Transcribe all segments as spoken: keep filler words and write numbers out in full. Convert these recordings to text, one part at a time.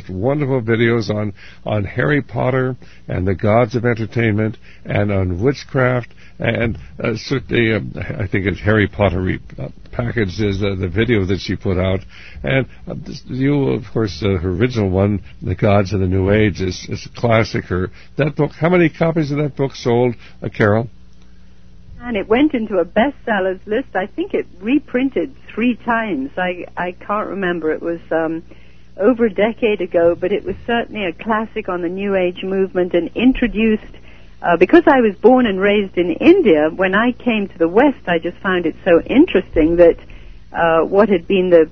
just wonderful videos on, on Harry Potter and the gods of entertainment and on witchcraft. And uh, certainly, um, I think it's Harry Potter re- uh, packaged is uh, the video that she put out. And uh, this, you, of course, uh, her original one, The Gods of the New Age, is, is a classic. Her that book. How many copies of that book sold, uh, Carol? And it went into a bestsellers list. I think it reprinted three times. I I can't remember. It was um, over a decade ago, but it was certainly a classic on the New Age movement and introduced. Uh, because I was born and raised in India, when I came to the West, I just found it so interesting that uh, what had been the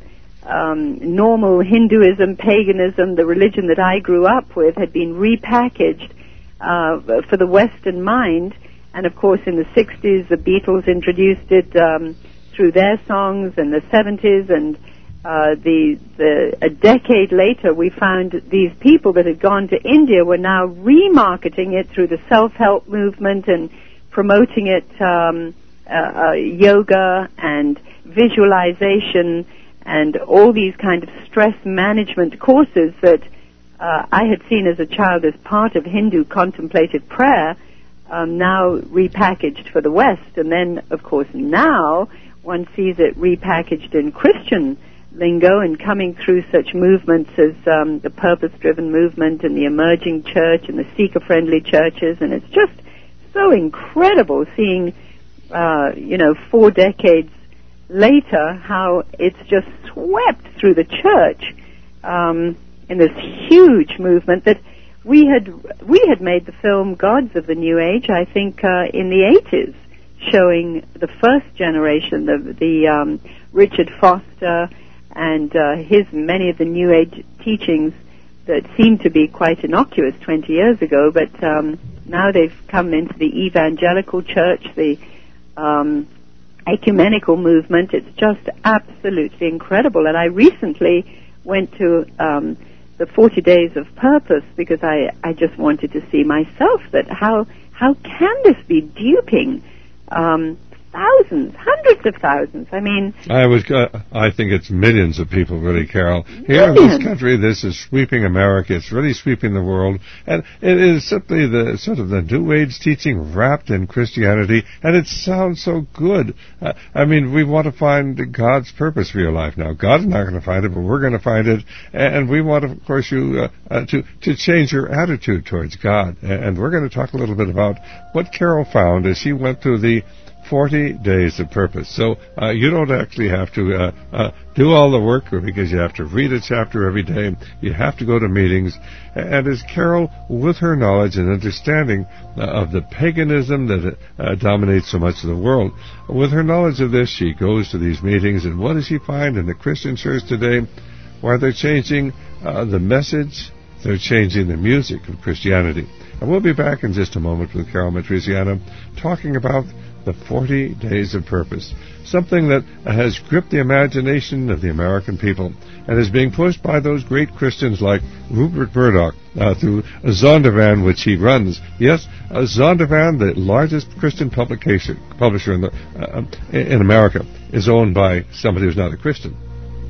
um, normal Hinduism, paganism, the religion that I grew up with, had been repackaged uh, for the Western mind. And, of course, in the sixties, the Beatles introduced it um, through their songs, and the seventies, and Uh, the, the, a decade later, we found these people that had gone to India were now remarketing it through the self-help movement and promoting it, um, uh, uh, yoga and visualization and all these kind of stress management courses that uh, I had seen as a child as part of Hindu contemplative prayer, um, now repackaged for the West. And then, of course, now one sees it repackaged in Christian lingo and coming through such movements as um, the purpose-driven movement and the emerging church and the seeker-friendly churches, and it's just so incredible seeing, uh, you know, four decades later how it's just swept through the church um, in this huge movement that we had we had made the film Gods of the New Age, I think, uh, in the eighties, showing the first generation, the, the um, Richard Foster, and uh, his many of the New Age teachings that seemed to be quite innocuous twenty years ago, but um, now they've come into the evangelical church, the um, ecumenical movement. It's just absolutely incredible. And I recently went to um, the forty Days of Purpose because I, I just wanted to see myself that how how can this be duping um thousands, hundreds of thousands. I mean, I was. Uh, I think it's millions of people, really, Carol. Here millions. In this country, this is sweeping America. It's really sweeping the world, and it is simply the sort of the New Age teaching wrapped in Christianity, and it sounds so good. Uh, I mean, we want to find God's purpose for your life now. God's not going to find it, but we're going to find it, and we want, of course, you uh, uh, to to change your attitude towards God. And we're going to talk a little bit about what Carol found as she went through the forty Days of Purpose. So uh, you don't actually have to uh, uh, do all the work because you have to read a chapter every day. You have to go to meetings. And as Carol, with her knowledge and understanding uh, of the paganism that uh, dominates so much of the world, with her knowledge of this, she goes to these meetings. And what does she find in the Christian church today? Why, they're changing uh, the message. They're changing the music of Christianity. And we'll be back in just a moment with Carol Matriciana talking about the forty Days of Purpose, something that has gripped the imagination of the American people and is being pushed by those great Christians like Rupert Murdoch uh, through Zondervan, which he runs. Yes, uh, Zondervan, the largest Christian publication publisher in, the, uh, in America, is owned by somebody who's not a Christian.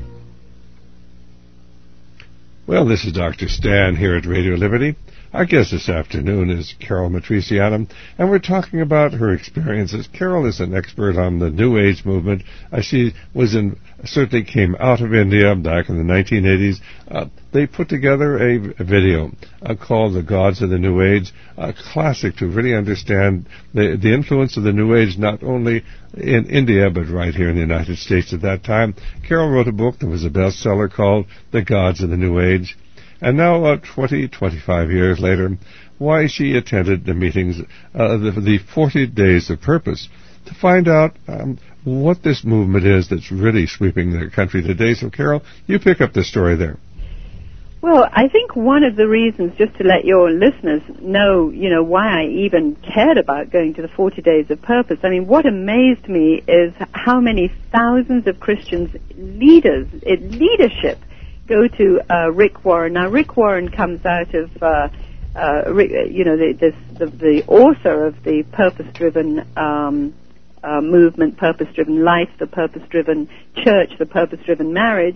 Well, this is Doctor Stan here at Radio Liberty. Our guest this afternoon is Carol Matriciana, and we're talking about her experiences. Carol is an expert on the New Age movement. Uh, she was in, certainly came out of India back in the nineteen eighties. Uh, they put together a, a video uh, called The Gods of the New Age, a classic to really understand the, the influence of the New Age, not only in India, but right here in the United States at that time. Carol wrote a book that was a bestseller called The Gods of the New Age. And now, uh, twenty, twenty-five years later, why she attended the meetings, uh, the, the forty Days of Purpose, to find out um, what this movement is that's really sweeping the country today. So, Carol, you pick up the story there. Well, I think one of the reasons, just to let your listeners know, you know, why I even cared about going to the forty Days of Purpose, I mean, what amazed me is how many thousands of Christians, leaders, leadership, go to uh, Rick Warren. Now, Rick Warren comes out of, uh, uh, Rick, you know, the, this, the, the author of the purpose-driven um, uh, movement, purpose-driven life, the purpose-driven church, the purpose-driven marriage.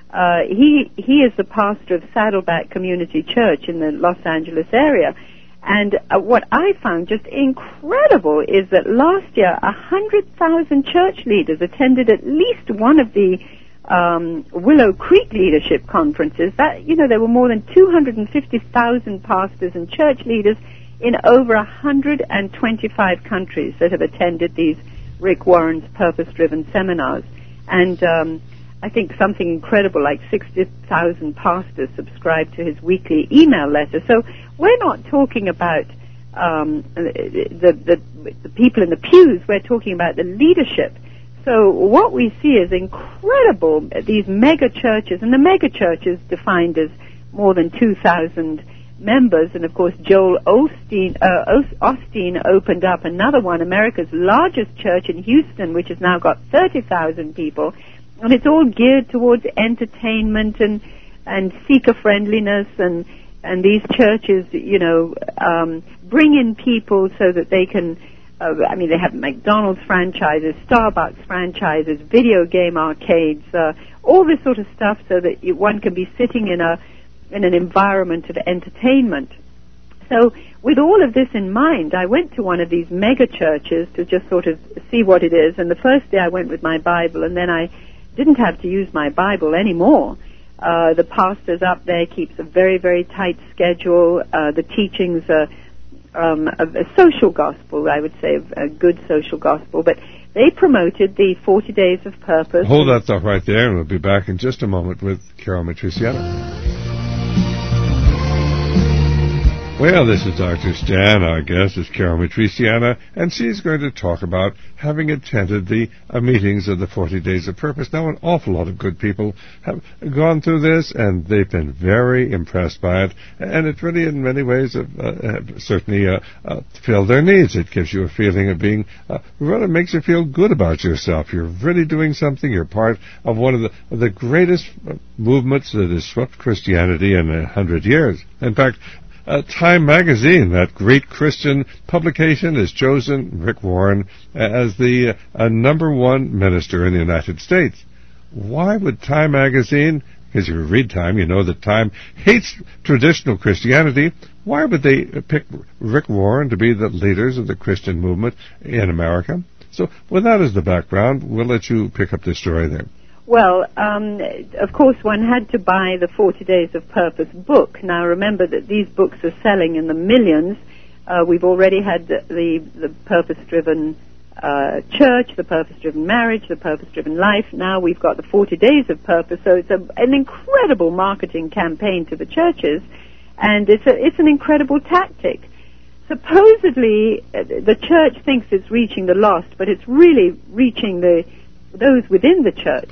Uh, he he is the pastor of Saddleback Community Church in the Los Angeles area. And uh, what I found just incredible is that last year one hundred thousand church leaders attended at least one of the um, Willow Creek Leadership Conferences. That, you know, there were more than two hundred fifty thousand pastors and church leaders in over one hundred twenty-five countries that have attended these Rick Warren's purpose-driven seminars. And um, I think something incredible like sixty thousand pastors subscribe to his weekly email letter. So we're not talking about um, the, the, the people in the pews. We're talking about the leadership. So what we see is incredible, these mega churches, and the mega churches defined as more than two thousand members. And, of course, Joel Osteen, uh, Osteen opened up another one, America's largest church in Houston, which has now got thirty thousand people. And it's all geared towards entertainment and, and seeker-friendliness, and, and these churches, you know, um, bring in people so that they can, uh, I mean, they have McDonald's franchises, Starbucks franchises, video game arcades, uh, all this sort of stuff so that you, one can be sitting in a in an environment of entertainment. So with all of this in mind, I went to one of these mega churches to just sort of see what it is. And the first day I went with my Bible, and then I didn't have to use my Bible anymore. Uh, the pastor's up there keeps a very, very tight schedule. Uh, the teachings are um, a, a social gospel, I would say, a good social gospel. But they promoted the forty days of purpose. Hold that thought right there, and we'll be back in just a moment with Carol Matriciana. Well, this is Doctor Stan. Our guest is Carol Matriciana, and she's going to talk about having attended the uh, meetings of the forty Days of Purpose. Now, an awful lot of good people have gone through this, and they've been very impressed by it, and it really, in many ways, uh, uh, certainly uh, uh, filled their needs. It gives you a feeling of being, uh, really makes you feel good about yourself. You're really doing something. You're part of one of the, of the greatest movements that has swept Christianity in a hundred years. In fact, Uh, Time magazine, that great Christian publication, has chosen Rick Warren as the uh, number one minister in the United States. Why would Time magazine, because you read Time, you know that Time hates traditional Christianity, why would they pick Rick Warren to be the leaders of the Christian movement in America? So with that as the background, we'll let you pick up this story there. Well, um, of course, one had to buy the forty Days of Purpose book. Now, remember that these books are selling in the millions. Uh, we've already had the, the, the purpose-driven uh, church, the purpose-driven marriage, the purpose-driven life. Now we've got the forty Days of Purpose. So it's a, an incredible marketing campaign to the churches, and it's, a, it's an incredible tactic. Supposedly, uh, the church thinks it's reaching the lost, but it's really reaching the those within the church.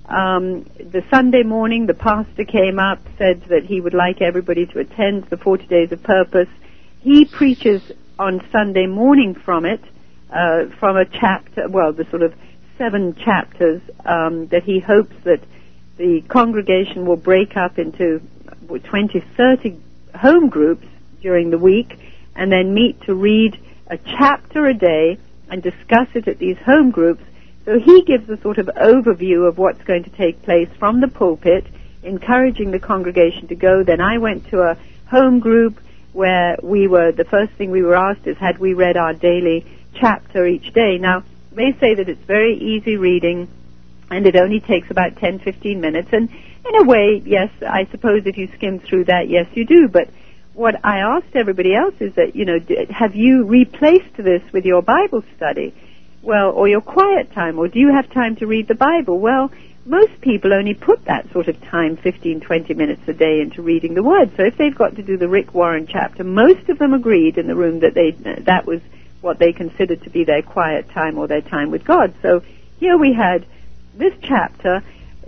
Um, the Sunday morning, the pastor came up, said that he would like everybody to attend the forty Days of Purpose. He preaches on Sunday morning from it, uh, from a chapter, well, the sort of seven chapters um, that he hopes that the congregation will break up into twenty, thirty home groups during the week, and then meet to read a chapter a day and discuss it at these home groups. So he gives a sort of overview of what's going to take place from the pulpit, encouraging the congregation to go. Then I went to a home group where we were, the first thing we were asked is, had we read our daily chapter each day? Now, they say that it's very easy reading, and it only takes about ten, fifteen minutes. And in a way, yes, I suppose if you skim through that, yes, you do. But what I asked everybody else is that, you know, have you replaced this with your Bible study? Well, or your quiet time, or do you have time to read the Bible? Well, most people only put that sort of time, fifteen, twenty minutes a day, into reading the Word. So if they've got to do the Rick Warren chapter, most of them agreed in the room that they that was what they considered to be their quiet time or their time with God. So here we had this chapter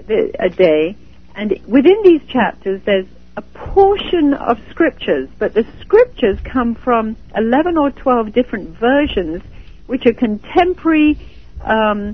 a day, and within these chapters there's a portion of scriptures, but the scriptures come from eleven or twelve different versions, which are contemporary um,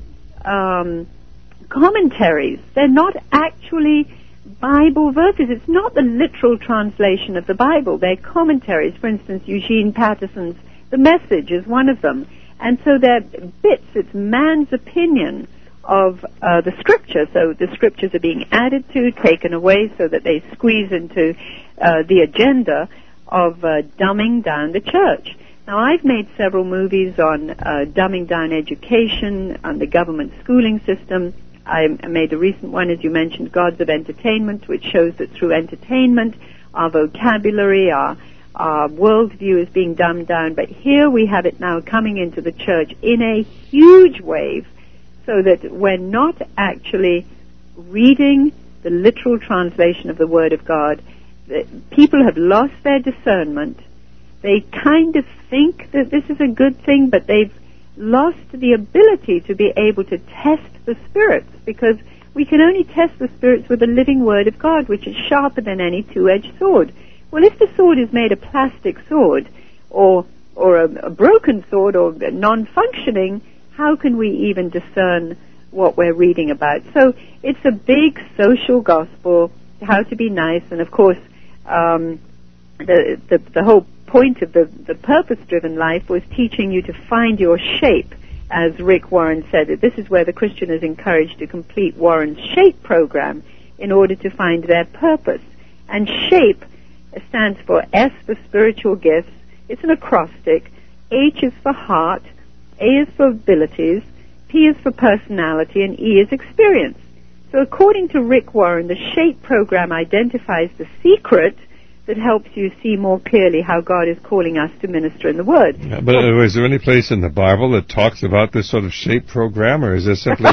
um, commentaries. They're not actually Bible verses. It's not the literal translation of the Bible. They're commentaries. For instance, Eugene Patterson's The Message is one of them. And so they're bits, it's man's opinion of uh, the Scripture. So the Scriptures are being added to, taken away, so that they squeeze into uh, the agenda of uh, dumbing down the church. Now, I've made several movies on uh, dumbing down education, on the government schooling system. I made a recent one, as you mentioned, Gods of Entertainment, which shows that through entertainment, our vocabulary, our, our worldview is being dumbed down. But here we have it now coming into the church in a huge wave, so that we're not actually reading the literal translation of the Word of God. People have lost their discernment. They kind of think that this is a good thing, but they've lost the ability to be able to test the spirits, because we can only test the spirits with the living Word of God, which is sharper than any two-edged sword. Well, if the sword is made a plastic sword, or or a, a broken sword, or non-functioning, how can we even discern what we're reading about? So it's a big social gospel, how to be nice, and of course, um, the, the the whole point of the, the purpose-driven life was teaching you to find your shape, as Rick Warren said. That this is where the Christian is encouraged to complete Warren's SHAPE program in order to find their purpose. And SHAPE stands for S for spiritual gifts. It's an acrostic. H is for heart. A is for abilities. P is for personality. And E is experience. So according to Rick Warren, the SHAPE program identifies the secret that helps you see more clearly how God is calling us to minister in the Word. Yeah, but well, is there any place in the Bible that talks about this sort of SHAPE program, or is this simply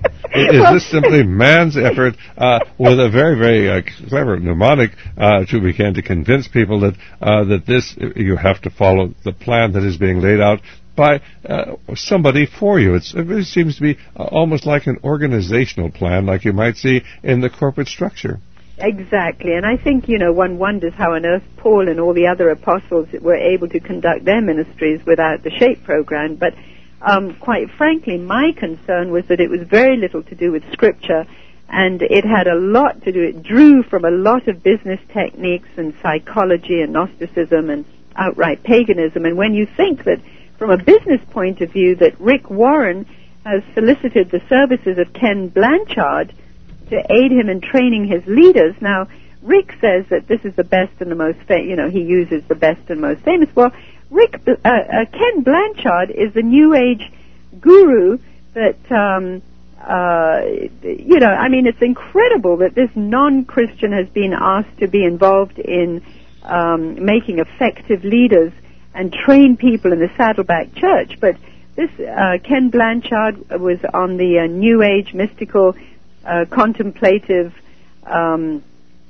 is this simply man's effort uh, with a very, very uh, clever mnemonic uh, to begin to convince people that uh, that this you have to follow the plan that is being laid out by uh, somebody for you? It's, it really seems to be uh, almost like an organizational plan, like you might see in the corporate structure. Exactly, and I think, you know, one wonders how on earth Paul and all the other apostles were able to conduct their ministries without the SHAPE program, but um, quite frankly, my concern was that it was very little to do with Scripture, and it had a lot to do, it drew from a lot of business techniques and psychology and Gnosticism and outright paganism, and when you think that from a business point of view that Rick Warren has solicited the services of Ken Blanchard to aid him in training his leaders. Now, Rick says that this is the best and the most, fa- you know, he uses the best and most famous. Well, Rick, uh, uh, Ken Blanchard is the New Age guru that, um, uh, you know, I mean, it's incredible that this non-Christian has been asked to be involved in um, making effective leaders and train people in the Saddleback Church. But this uh, Ken Blanchard was on the uh, New Age mystical Uh, contemplative um,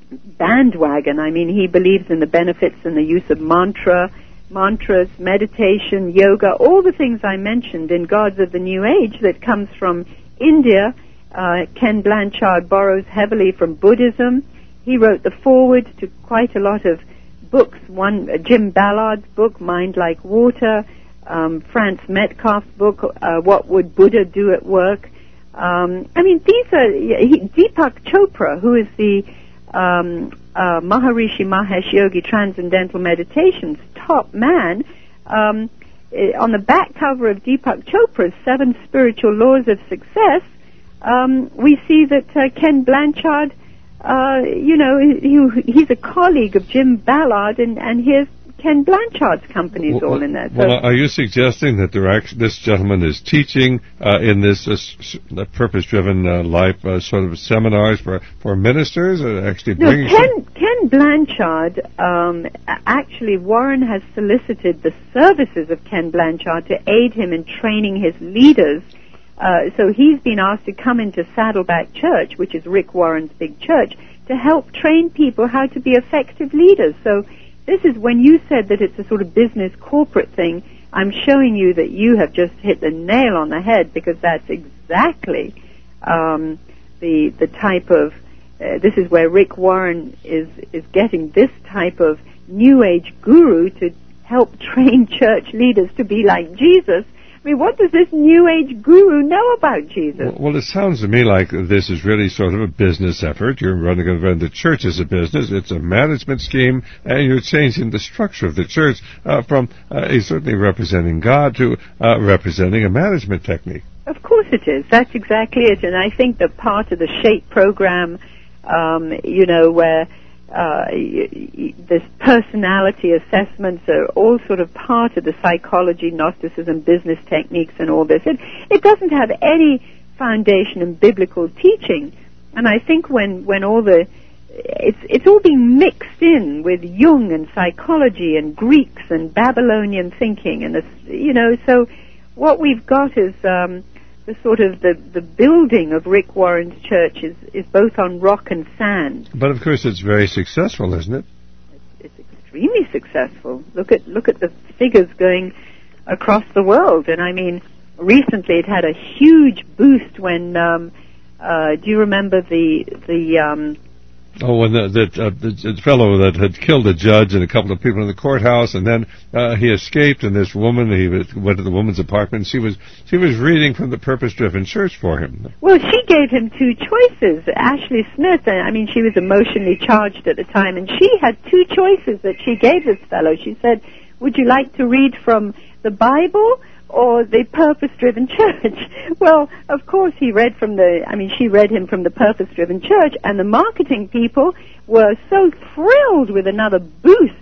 bandwagon. I mean, he believes in the benefits and the use of mantra, mantras, meditation, yoga, all the things I mentioned in Gods of the New Age that comes from India. Uh, Ken Blanchard borrows heavily from Buddhism. He wrote the foreword to quite a lot of books. One, uh, Jim Ballard's book, Mind Like Water, um, Franz Metcalf's book, uh, What Would Buddha Do at Work? Um, I mean, these are he, Deepak Chopra, who is the um, uh, Maharishi Mahesh Yogi Transcendental Meditation's top man. Um, on the back cover of Deepak Chopra's Seven Spiritual Laws of Success, um, we see that uh, Ken Blanchard, uh, you know, he, he's a colleague of Jim Ballard, and, and here's Ken Blanchard's company is well, all in there. So well, are you suggesting that there act- this gentleman is teaching uh, in this uh, s- purpose-driven uh, life uh, sort of seminars for, for ministers, or actually no, bringing... Ken, Ken Blanchard, um, actually, Warren has solicited the services of Ken Blanchard to aid him in training his leaders. Uh, so he's been asked to come into Saddleback Church, which is Rick Warren's big church, to help train people how to be effective leaders. So this is when you said that it's a sort of business corporate thing, I'm showing you that you have just hit the nail on the head, because that's exactly um, the the type of, uh, this is where Rick Warren is, is getting this type of New Age guru to help train church leaders to be like Jesus. I mean, what does this New Age guru know about Jesus? Well, well, it sounds to me like this is really sort of a business effort. You're running around the church as a business. It's a management scheme, and you're changing the structure of the church uh, from uh, certainly representing God to uh, representing a management technique. Of course it is. That's exactly it. And I think that part of the SHAPE program, um, you know, where uh, y- y- this personality assessments are all sort of part of the psychology, Gnosticism, business techniques, and all this. It, it doesn't have any foundation in biblical teaching. And I think when, when all the It's it's all being mixed in with Jung and psychology and Greeks and Babylonian thinking, and this, you know. So what we've got is um, the sort of the, the building of Rick Warren's church is, is both on rock and sand. But of course, it's very successful, isn't it? It's, it's extremely successful. Look at look at the figures going across the world, and I mean, recently it had a huge boost when. Um, uh, do you remember the the um, Oh, when the, that uh, the fellow that had killed a judge and a couple of people in the courthouse, and then uh, he escaped, and this woman, he was, went to the woman's apartment. She was she was reading from the Purpose-Driven Church for him. Well, she gave him two choices. Ashley Smith, I mean, she was emotionally charged at the time, and she had two choices that she gave this fellow. She said, "Would you like to read from the Bible or the Purpose-Driven Church?" Well, of course he read from the, I mean, she read him from the Purpose-Driven Church, and the marketing people were so thrilled with another boost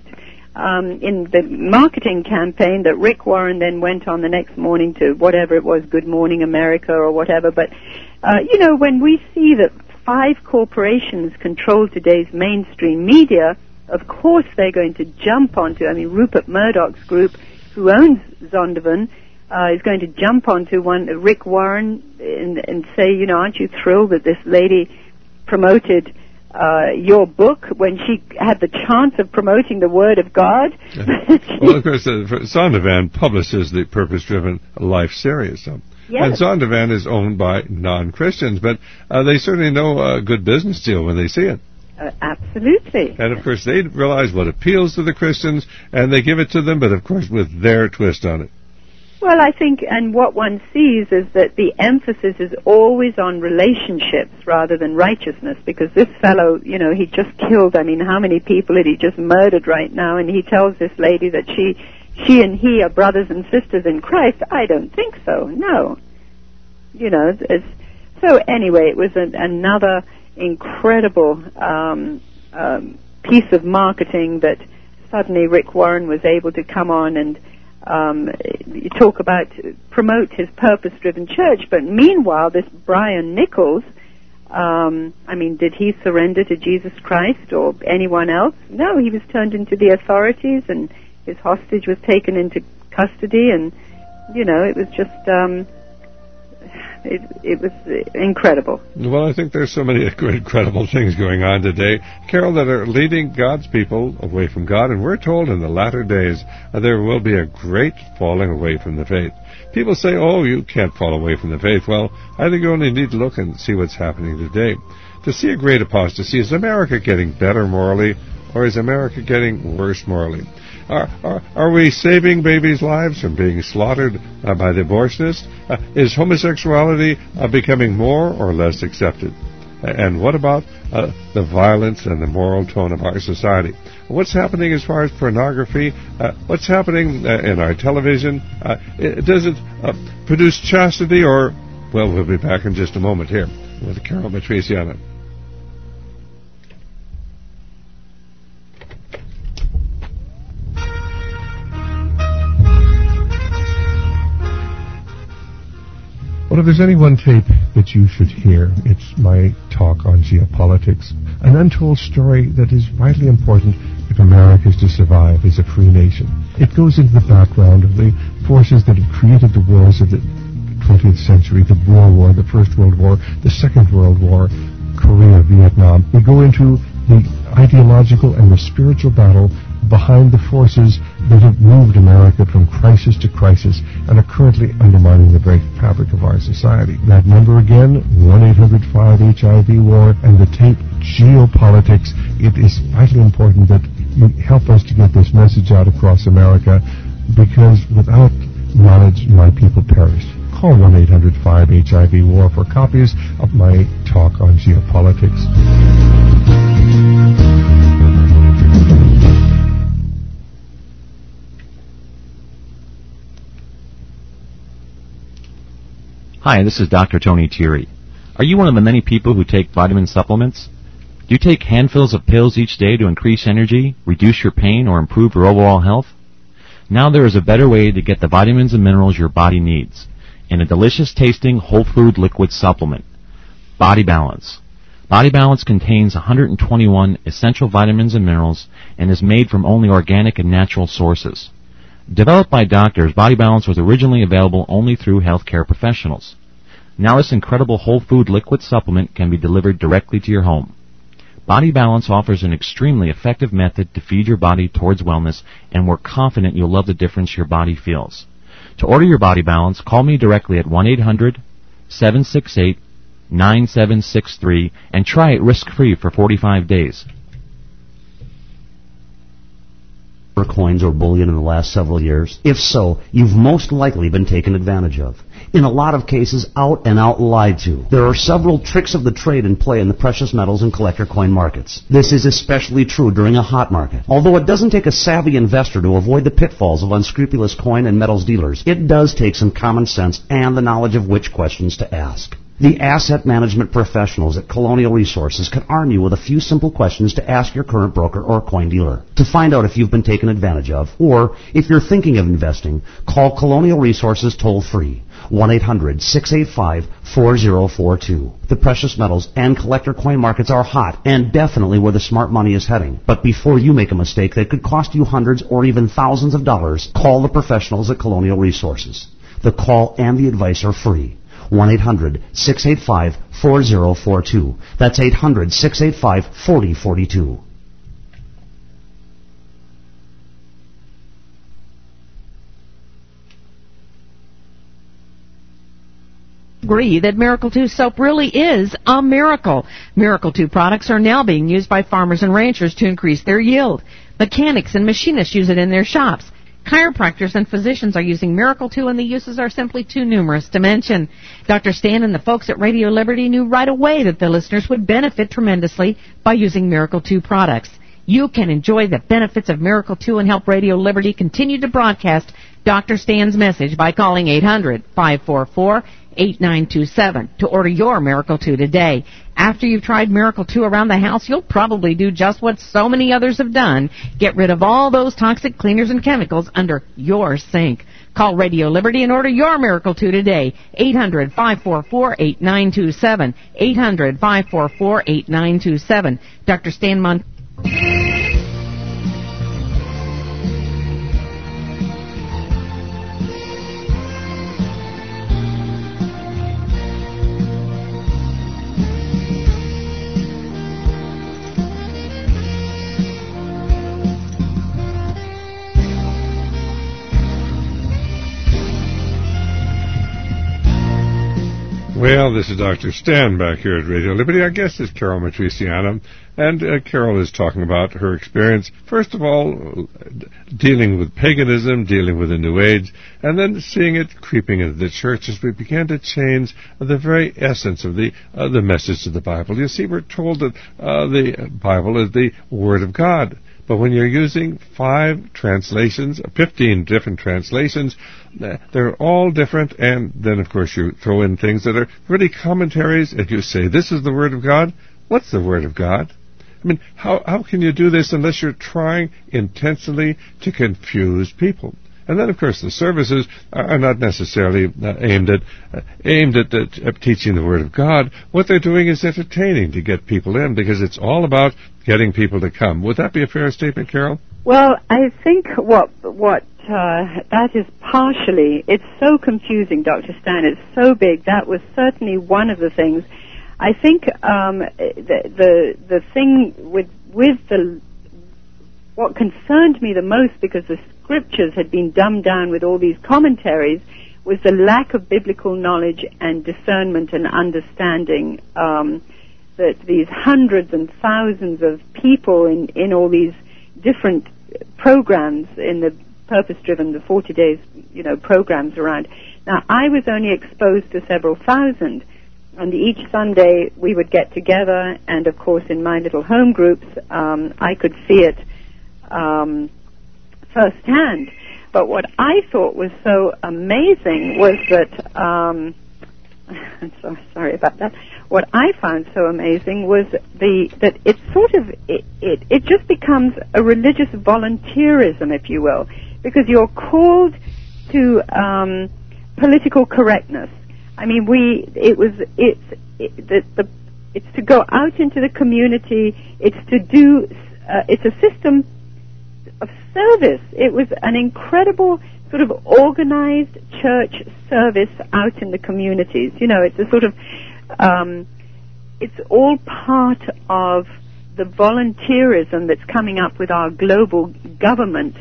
um, in the marketing campaign that Rick Warren then went on the next morning to whatever it was, Good Morning America or whatever. But, uh, you know, when we see that five corporations control today's mainstream media, of course they're going to jump onto, I mean, Rupert Murdoch's group, who owns Zondervan, Uh, is going to jump onto one Rick Warren and, and say, you know, aren't you thrilled that this lady promoted uh, your book when she had the chance of promoting the Word of God? Well, of course, uh, Zondervan publishes the Purpose-Driven Life series. So. Yes. And Zondervan is owned by non-Christians, but uh, they certainly know a good business deal when they see it. Uh, absolutely. And, of course, they realize what appeals to the Christians, and they give it to them, but, of course, with their twist on it. Well, I think, and what one sees is that the emphasis is always on relationships rather than righteousness, because this fellow, you know, he just killed, I mean, how many people had he just murdered right now, and he tells this lady that she she and he are brothers and sisters in Christ. I don't think so, no. You know, it's, so anyway, it was an, another incredible um, um, piece of marketing that suddenly Rick Warren was able to come on and Um, you talk about promote his purpose-driven church, but meanwhile, this Brian Nichols, um, I mean, did he surrender to Jesus Christ or anyone else? No, he was turned into the authorities, and his hostage was taken into custody, and you know, it was just, um, it, it was incredible. Well, I think there's so many incredible things going on today, Carol, that are leading God's people away from God, and we're told in the latter days uh, there will be a great falling away from the faith. People say, oh, you can't fall away from the faith. Well, I think you only need to look and see what's happening today. To see a great apostasy, is America getting better morally, or is America getting worse morally? Are, are, are we saving babies' lives from being slaughtered uh, by the abortionists? Uh, is homosexuality uh, becoming more or less accepted? Uh, and what about uh, the violence and the moral tone of our society? What's happening as far as pornography? Uh, what's happening uh, in our television? Uh, it, does it uh, produce chastity, or... Well, we'll be back in just a moment here with Carol Matriciana. Well, if there's any one tape that you should hear, it's my talk on geopolitics, an untold story that is vitally important if America is to survive as a free nation. It goes into the background of the forces that have created the wars of the twentieth century, the Boer War, the First World War, the Second World War, Korea, Vietnam. We go into the ideological and the spiritual battle behind the forces that have moved America from crisis to crisis and are currently undermining the very fabric of our society. That number again, one eight hundred five H I V war, and the tape Geopolitics. It is vitally important that you help us to get this message out across America, because without knowledge, my people perish. Call one eight hundred five H I V war for copies of my talk on geopolitics. Hi, this is Doctor Tony Thierry. Are you one of the many people who take vitamin supplements? Do you take handfuls of pills each day to increase energy, reduce your pain, or improve your overall health? Now there is a better way to get the vitamins and minerals your body needs in a delicious-tasting whole food liquid supplement, Body Balance. Body Balance contains one hundred twenty-one essential vitamins and minerals and is made from only organic and natural sources. Developed by doctors, Body Balance was originally available only through healthcare professionals. Now this incredible whole food liquid supplement can be delivered directly to your home. Body Balance offers an extremely effective method to feed your body towards wellness, and we're confident you'll love the difference your body feels. To order your Body Balance, call me directly at one eight hundred seven six eight nine seven six three and try it risk-free for forty-five days. Coins or bullion in the last several years? If so, you've most likely been taken advantage of. In a lot of cases, out and out lied to. There are several tricks of the trade in play in the precious metals and collector coin markets. This is especially true during a hot market. Although it doesn't take a savvy investor to avoid the pitfalls of unscrupulous coin and metals dealers, it does take some common sense and the knowledge of which questions to ask. The asset management professionals at Colonial Resources can arm you with a few simple questions to ask your current broker or coin dealer. To find out if you've been taken advantage of, or if you're thinking of investing, call Colonial Resources toll-free, one eight hundred six eight five four zero four two. The precious metals and collector coin markets are hot and definitely where the smart money is heading. But before you make a mistake that could cost you hundreds or even thousands of dollars, call the professionals at Colonial Resources. The call and the advice are free. one eight hundred six eight five four zero four two. That's eight hundred six eight five four zero four two. Agree that Miracle two soap really is a miracle. Miracle two products are now being used by farmers and ranchers to increase their yield. Mechanics and machinists use it in their shops. Chiropractors and physicians are using Miracle two, and the uses are simply too numerous to mention. Doctor Stan and the folks at Radio Liberty knew right away that the listeners would benefit tremendously by using Miracle two products. You can enjoy the benefits of Miracle two and help Radio Liberty continue to broadcast Doctor Stan's message by calling eight hundred five four four eight nine two seven to order your Miracle two today. After you've tried Miracle two around the house, you'll probably do just what so many others have done. Get rid of all those toxic cleaners and chemicals under your sink. Call Radio Liberty and order your Miracle two today. eight hundred five four four eight nine two seven. eight hundred five four four eight nine two seven. Doctor Stan Mon... Well, this is Doctor Stan back here at Radio Liberty. Our guest is Carol Matriciana, and uh, Carol is talking about her experience, first of all, dealing with paganism, dealing with the New Age, and then seeing it creeping into the church as we began to change the very essence of the uh, the message of the Bible. You see, we're told that uh, the Bible is the Word of God. But when you're using five translations, fifteen different translations, they're all different, and then, of course, you throw in things that are really commentaries, and you say, this is the Word of God? What's the Word of God? I mean, how, how can you do this unless you're trying intentionally to confuse people? And then, of course, the services are not necessarily uh, aimed at uh, aimed at, at, at teaching the Word of God. What they're doing is entertaining to get people in, because it's all about getting people to come. Would that be a fair statement, Carol? Well, I think what what uh, that is partially. It's so confusing, Doctor Stan. It's so big. That was certainly one of the things. I think um, the the the thing with with the what concerned me the most, because the scriptures had been dumbed down with all these commentaries, was the lack of biblical knowledge and discernment and understanding. Um, that these hundreds and thousands of people in, in all these different programs, in the purpose-driven, the forty days, you know, programs around. Now, I was only exposed to several thousand, and each Sunday we would get together, and of course in my little home groups, um, I could see it um, firsthand. But what I thought was so amazing was that um, I'm so sorry about that. What I found so amazing was the that it sort of it, it it just becomes a religious volunteerism, if you will, because you're called to um, political correctness. I mean, we it was it's it, the, the it's to go out into the community. It's to do uh, it's a system of service. It was an incredible sort of organized church service out in the communities. You know, it's a sort of, um, it's all part of the volunteerism that's coming up with our global government,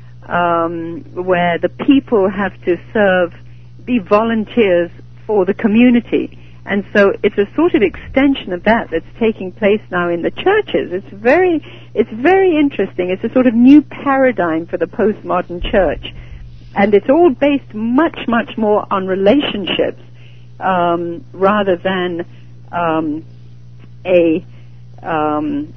um, where the people have to serve, be volunteers for the community. And so it's a sort of extension of that that's taking place now in the churches. It's very, it's very interesting. It's a sort of new paradigm for the postmodern church. And it's all based much, much more on relationships um, rather than um, a, um,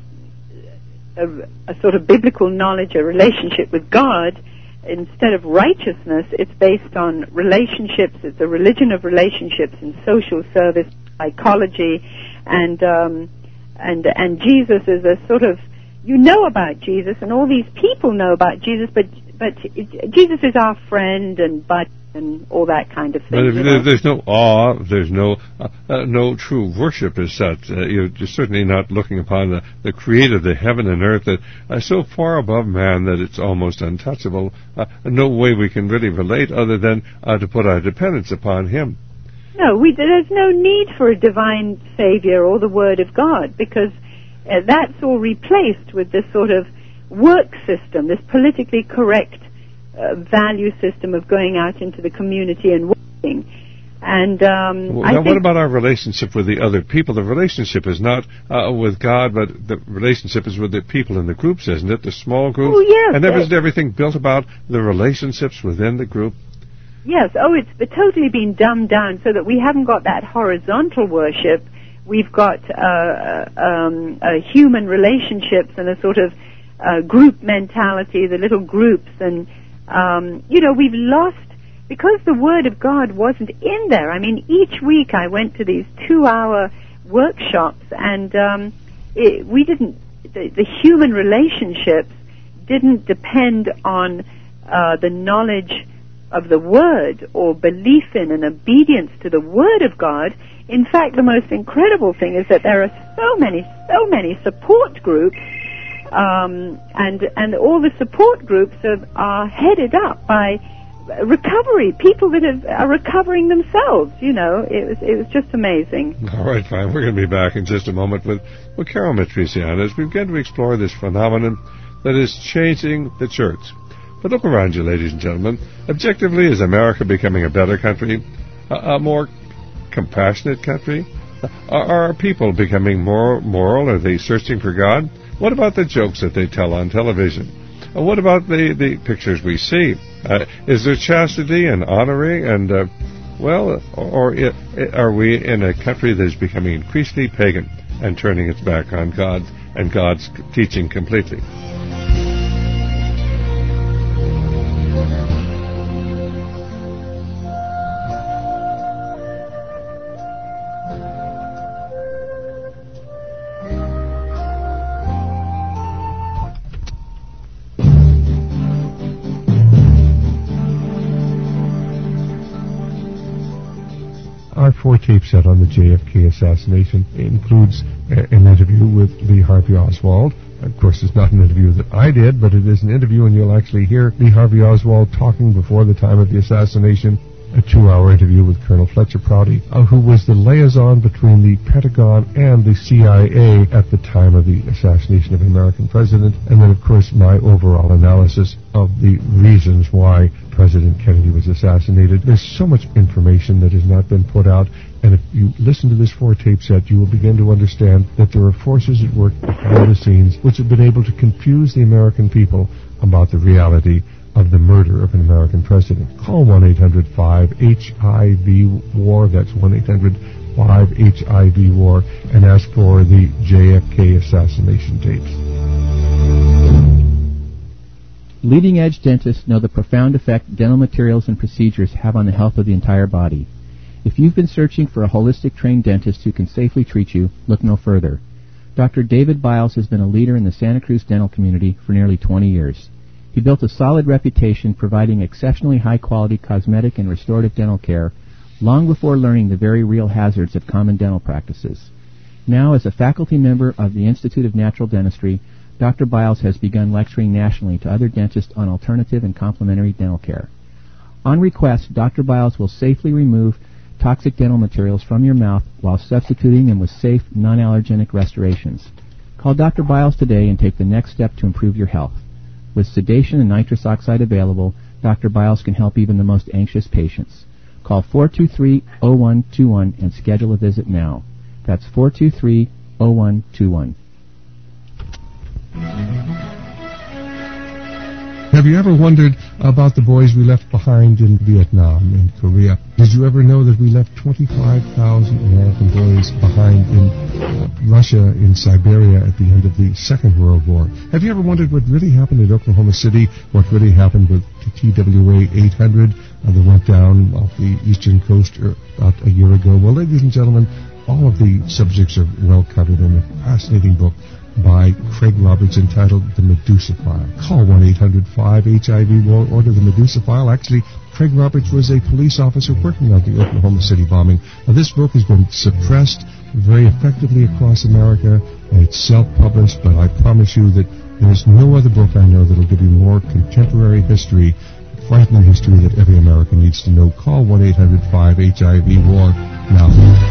a a sort of biblical knowledge, a relationship with God. Instead of righteousness, it's based on relationships. It's a religion of relationships and social service, psychology, and um, and and Jesus is a sort of, you know about Jesus, and all these people know about Jesus, but but it, Jesus is our friend and buddy and all that kind of thing. But if you there, know? there's no awe, there's no uh, uh, no true worship as such. Uh, you're just certainly not looking upon the, the creator, the heaven and earth, that are so far above man that it's almost untouchable. Uh, no way we can really relate other than uh, to put our dependence upon him. No, we, there's no need for a divine savior or the Word of God, because uh, that's all replaced with this sort of work system, this politically correct uh, value system of going out into the community and working. And um, well, I now, think what about our relationship with the other people? The relationship is not uh, with God, but the relationship is with the people in the groups, isn't it? The small groups. Oh, yes. And isn't everything built about the relationships within the group? Yes. Oh, it's totally been dumbed down so that we haven't got that horizontal worship. We've got uh, um, uh, human relationships and a sort of uh, group mentality, the little groups. And, um, you know, we've lost, because the Word of God wasn't in there. I mean, each week I went to these two-hour workshops, and um, it, we didn't, the, the human relationships didn't depend on uh, the knowledge of the Word or belief in and obedience to the Word of God. In fact, the most incredible thing is that there are so many, so many support groups, um, and and all the support groups are, are headed up by recovery, people that have, are recovering themselves. You know, it was it was just amazing. All right, fine. We're going to be back in just a moment with, with Carol Matrician as we begin to explore this phenomenon that is changing the church. But look around you, ladies and gentlemen. Objectively, is America becoming a better country, a, a more compassionate country? Are, are our people becoming more moral? Are they searching for God? What about the jokes that they tell on television? Uh, what about the, the pictures we see? Uh, is there chastity and honoring? And, uh, well, or, or are we in a country that is becoming increasingly pagan and turning its back on God and God's teaching completely? Our four-tape set on the J F K assassination includes uh, an interview with Lee Harvey Oswald. Of course, it's not an interview that I did, but it is an interview, and you'll actually hear Lee Harvey Oswald talking before the time of the assassination. A two-hour interview with Colonel Fletcher Prouty, uh, who was the liaison between the Pentagon and the C I A at the time of the assassination of an American president. And then, of course, my overall analysis of the reasons why President Kennedy was assassinated. There's so much information that has not been put out, and if you listen to this four-tape set, you will begin to understand that there are forces at work behind the scenes which have been able to confuse the American people about the reality of the murder of an American president. Call one eight hundred five H I V war, that's one eight hundred five H I V war, and ask for the J F K assassination tapes. Leading-edge dentists know the profound effect dental materials and procedures have on the health of the entire body. If you've been searching for a holistic trained dentist who can safely treat you, look no further. Doctor David Biles has been a leader in the Santa Cruz dental community for nearly twenty years. He built a solid reputation providing exceptionally high-quality cosmetic and restorative dental care long before learning the very real hazards of common dental practices. Now, as a faculty member of the Institute of Natural Dentistry, Doctor Biles has begun lecturing nationally to other dentists on alternative and complementary dental care. On request, Doctor Biles will safely remove toxic dental materials from your mouth while substituting them with safe, non-allergenic restorations. Call Doctor Biles today and take the next step to improve your health. With sedation and nitrous oxide available, Doctor Biles can help even the most anxious patients. Call four two three, zero one two one and schedule a visit now. That's four two three, zero one two one. Have you ever wondered about the boys we left behind in Vietnam and Korea? Did you ever know that we left twenty-five thousand American boys behind in uh, Russia, in Siberia at the end of the Second World War? Have you ever wondered what really happened in Oklahoma City, what really happened with the T W A eight hundred uh, that went down off the eastern coast uh, about a year ago? Well, ladies and gentlemen, all of the subjects are well covered in a fascinating book by Craig Roberts entitled The Medusa File. Call one eight hundred five H I V or order The Medusa File. Actually, Craig Roberts was a police officer working on the Oklahoma City bombing. Now, this book has been suppressed very effectively across America, and it's self-published, but I promise you that there's no other book I know that will give you more contemporary history, frightening history that every American needs to know. Call one eight hundred five H I V war now.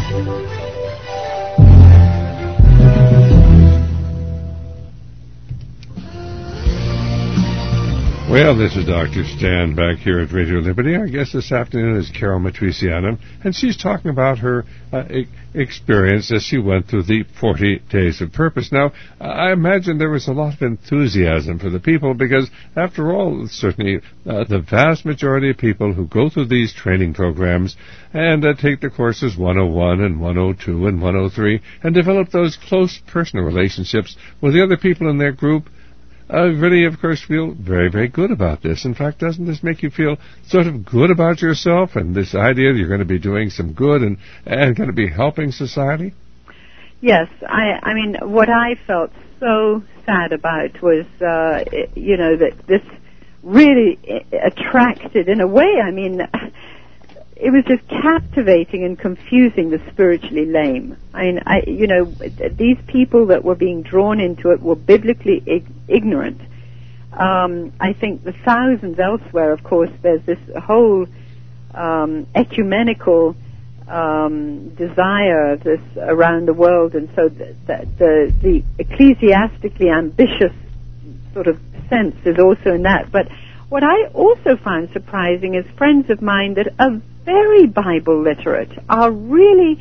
Well, this is Doctor Stan back here at Radio Liberty. Our guest this afternoon is Carol Matriciana, and she's talking about her uh, e- experience as she went through the forty Days of Purpose. Now, I imagine there was a lot of enthusiasm for the people because, after all, certainly uh, the vast majority of people who go through these training programs and uh, take the courses one oh one and one oh two and one oh three and develop those close personal relationships with the other people in their group, I really, of course, feel very, very good about this. In fact, doesn't this make you feel sort of good about yourself and this idea that you're going to be doing some good and, and going to be helping society? Yes. I, I mean, what I felt so sad about was, uh, you know, that this really attracted, in a way, I mean, it was just captivating and confusing the spiritually lame. I mean, I, you know, these people that were being drawn into it were biblically ig- ignorant. Um, I think the thousands elsewhere, of course, there's this whole um, ecumenical um, desire of this around the world, and so the, the, the ecclesiastically ambitious sort of sense is also in that. But what I also find surprising is friends of mine that are very Bible literate, are really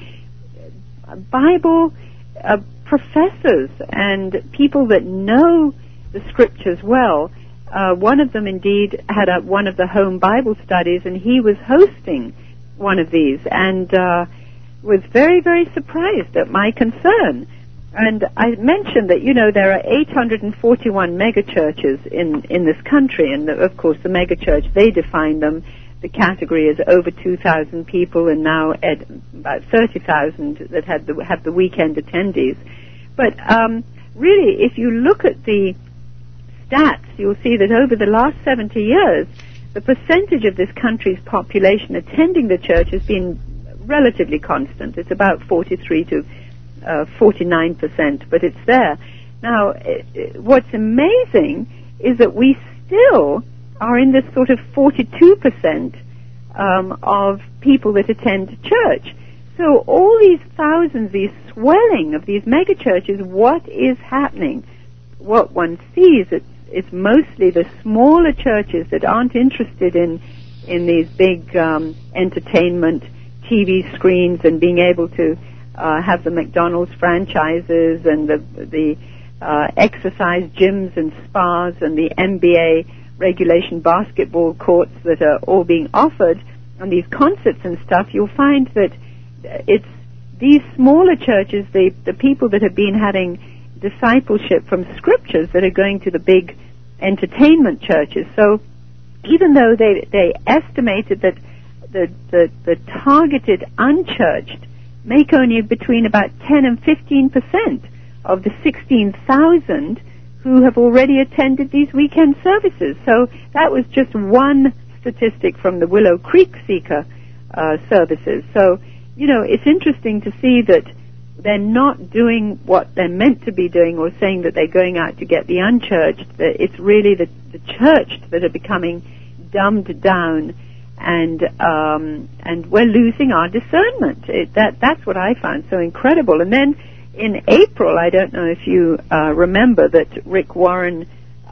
Bible uh, professors and people that know the scriptures well. Uh, one of them indeed had a, one of the home Bible studies, and he was hosting one of these, and uh, was very, very surprised at my concern. And I mentioned that, you know, there are eight hundred forty-one megachurches in, in this country, and of course the megachurch, they define them. The category is over two thousand people, and now at about thirty thousand that had the, have the weekend attendees. But um, really, if you look at the stats, you'll see that over the last seventy years, the percentage of this country's population attending the church has been relatively constant. It's about forty-three to forty-nine percent, but it's there. Now, it, what's amazing is that we still are in this sort of forty-two percent um, of people that attend church. So all these thousands, these swelling of these megachurches, what is happening? What one sees, it's, it's mostly the smaller churches that aren't interested in in these big um, entertainment T V screens and being able to uh, have the McDonald's franchises and the, the uh, exercise gyms and spas and the N B A regulation basketball courts that are all being offered and these concerts and stuff. You'll find that it's these smaller churches, the, the people that have been having discipleship from scriptures that are going to the big entertainment churches. So even though they, they estimated that the, the, the targeted unchurched make only between about ten and fifteen percent of the sixteen thousand who have already attended these weekend services. So that was just one statistic from the Willow Creek Seeker uh, services. So, you know, it's interesting to see that they're not doing what they're meant to be doing, or saying that they're going out to get the unchurched. It's really the, the churched that are becoming dumbed down, and um, and we're losing our discernment. It, that that's what I found so incredible. And then in April, I don't know if you uh, remember that Rick Warren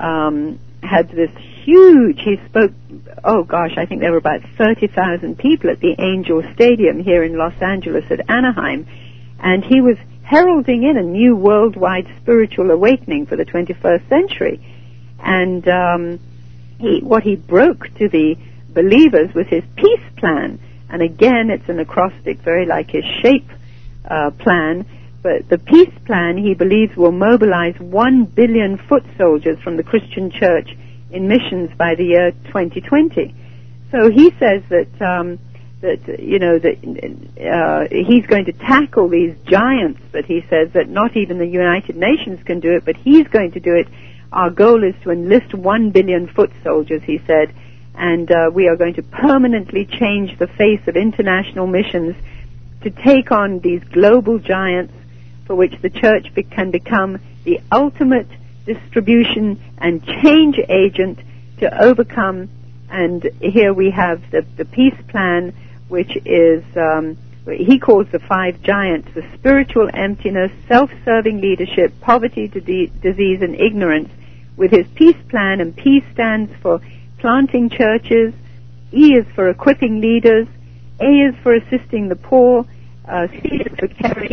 um, had this huge. He spoke. Oh gosh, I think there were about thirty thousand people at the Angel Stadium here in Los Angeles at Anaheim. And he was heralding in a new worldwide spiritual awakening for the twenty-first century. And um, he, what he broke to the believers was his peace plan. And again, it's an acrostic, very like his shape uh, plan. But the peace plan, he believes, will mobilize one billion foot soldiers from the Christian church in missions by the year twenty twenty. So he says that... Um, that, you know, that uh, he's going to tackle these giants, but he says that not even the United Nations can do it, but he's going to do it. Our goal is to enlist one billion foot soldiers, he said, and uh, we are going to permanently change the face of international missions to take on these global giants for which the church be- can become the ultimate distribution and change agent to overcome. And here we have the, the peace plan, which is, um, he calls the five giants: the spiritual emptiness, self-serving leadership, poverty, d- disease, and ignorance. With his peace plan, and P stands for planting churches, E is for equipping leaders, A is for assisting the poor, uh, C is for carrying...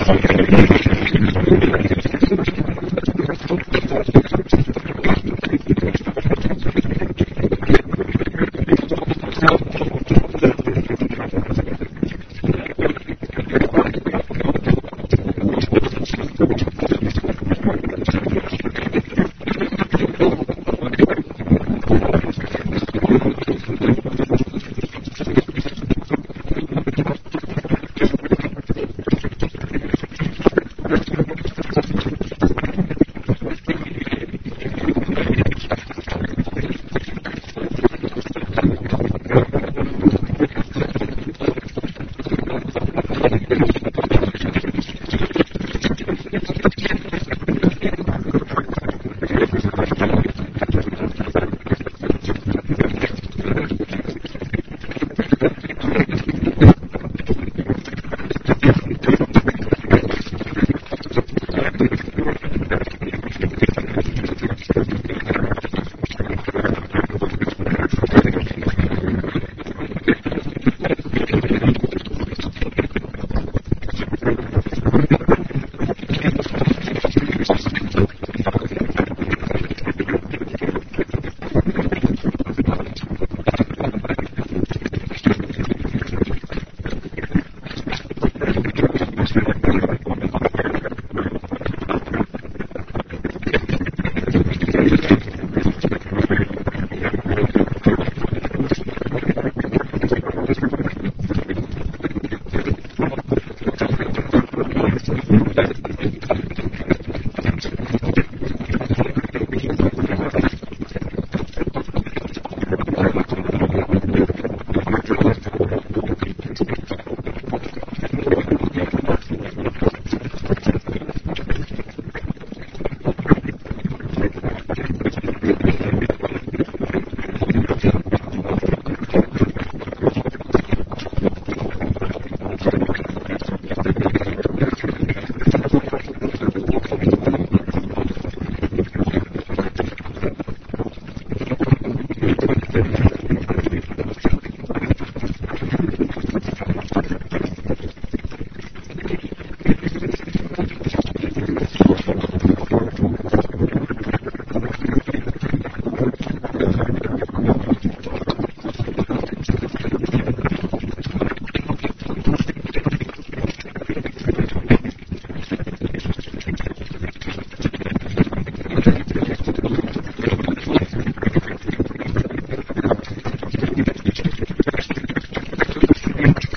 Thank you.